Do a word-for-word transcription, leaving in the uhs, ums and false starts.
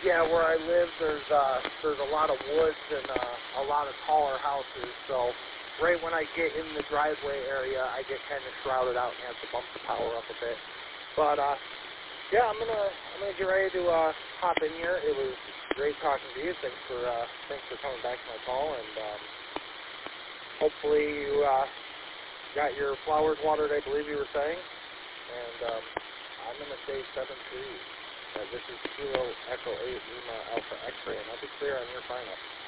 Yeah, where I live, there's uh, there's a lot of woods and uh, a lot of taller houses. So right when I get in the driveway area, I get kind of shrouded out and have to bump the power up a bit. But uh, yeah, I'm gonna I'm gonna get ready to uh, hop in here. It was great talking to you. Thanks for uh, thanks for coming back to my call, and um, hopefully you uh, got your flowers watered. I believe you were saying, and um, I'm gonna say seven three. Uh, this is Kilo Echo eight Lima Alpha X-ray, and I'll be clear on your final.